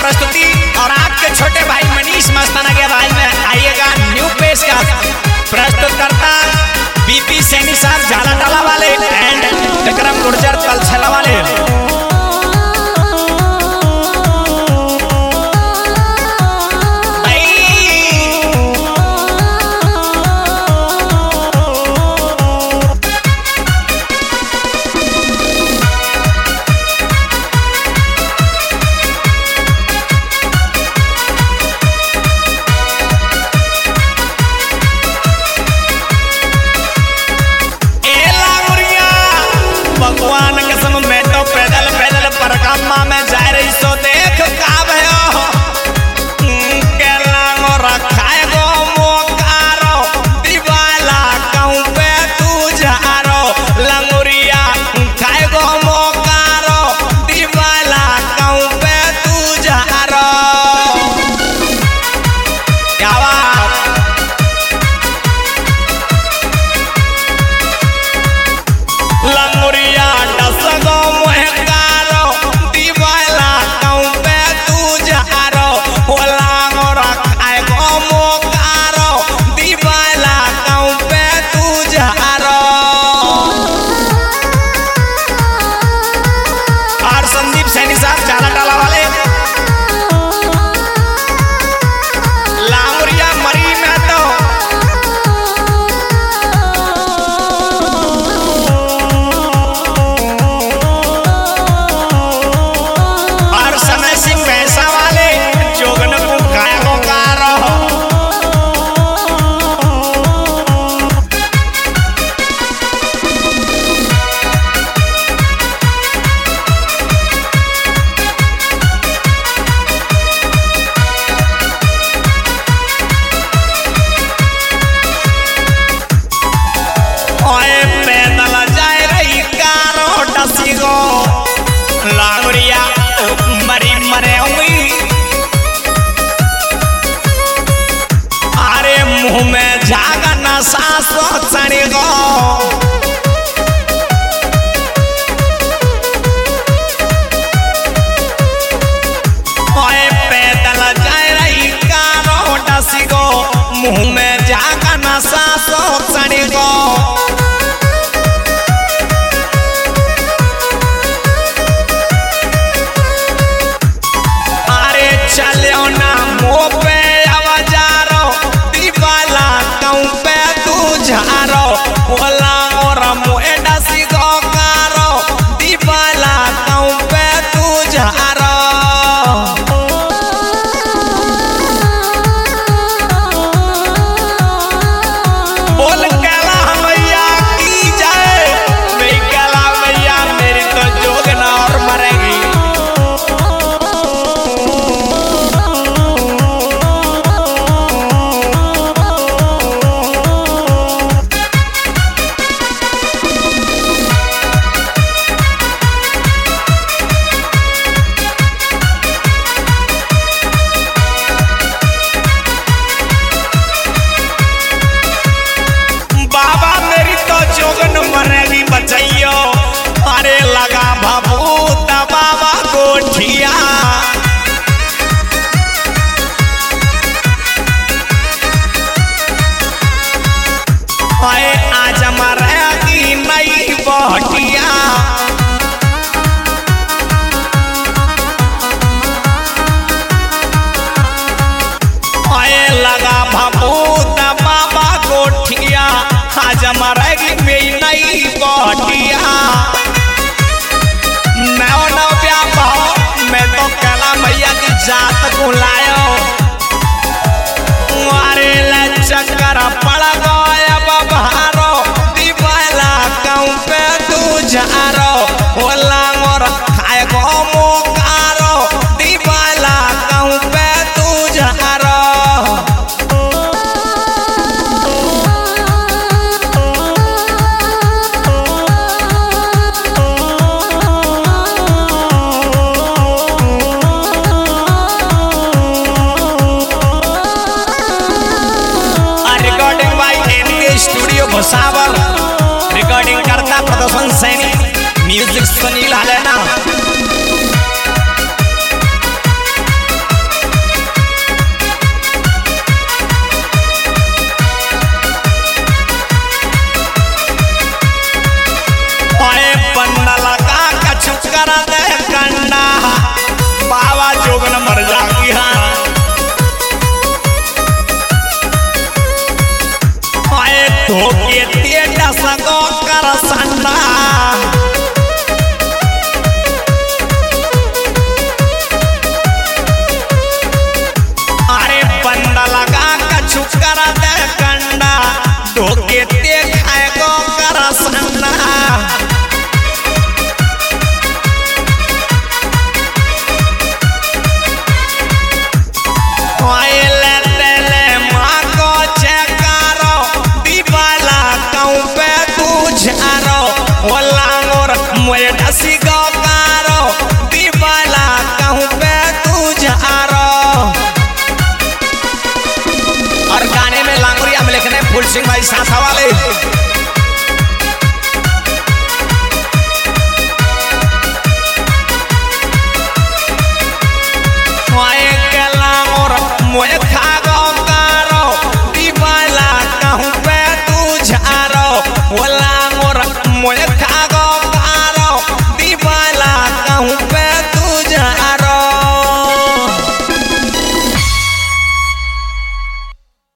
प्रस्तुति और आपके छोटे भाई मनीष मस्ताना के आवाज में आइएगा न्यू पेशकश प्रस्तुत करता बीपी सैनी साहब झाला टाला वाले एंड विक्रम गुर्जर तलछला वाले। भगवान कसम मैं तो पैदल पैदल परकामा में जा रही सो देख का भयो केला गो रखाए गो मोकारो दीवाला कहूं पे तू जारो लंगुरिया खाए गो मोकारो दीवाला कहूं पे तू जारो। क्या बात लंगुरिया डसगो महकारो दीवाला कहूं पे तू जारो होला गो रखाए गो मोकारो दीवाला कहूं पे तू जारो। और संदीप सैनी साहब झाला टाला वाले लांगुरिया मरी में तो लांगुरिया मरी मरे हुई अरे मुंह में जागा नशा सोचने गो पैदल जाए रही कारो डसी गो मुंह में जागा नशा सोचने गो। चलो ना मुँह पे आवाजारो दीवाला कहूं पे तू झारो होला और मुँह डसी गो कारो दीवाला कहूं पे तू झारो। बोल कैला मैया की जाए मेरी कैला मैया मेरी तो जोगना और मरेगी। मरेगी बचैयो अरे लगा भभूत बाबा गोठिया आज मरेगी नई बहटिया लगा भभूत बाबा गोठिया आज मरेगी मेरी नई बहटिया। नौ नौ व्यापार मैं तो कैला मैया की जात को लायो अरे चक्कर पड़ गया बबारो दीवाला कहूं पे तू जारो होला मोर खाए गो मोकारो दीवाला कहूं पे तू जारो। स्टूडियो भुसावल रिकॉर्डिंग करता प्रदर्शन सैनी। कर दे कंडा बाबा जोगन मर जागी हाँ धोके तेटा सगो कर संडा अरे पंडा लगा कछु कर दे कंडा धोके ते खाए गो कर संडा और गाने में लांगुरिया में लिखने फूल सिंह भाई साथा वाले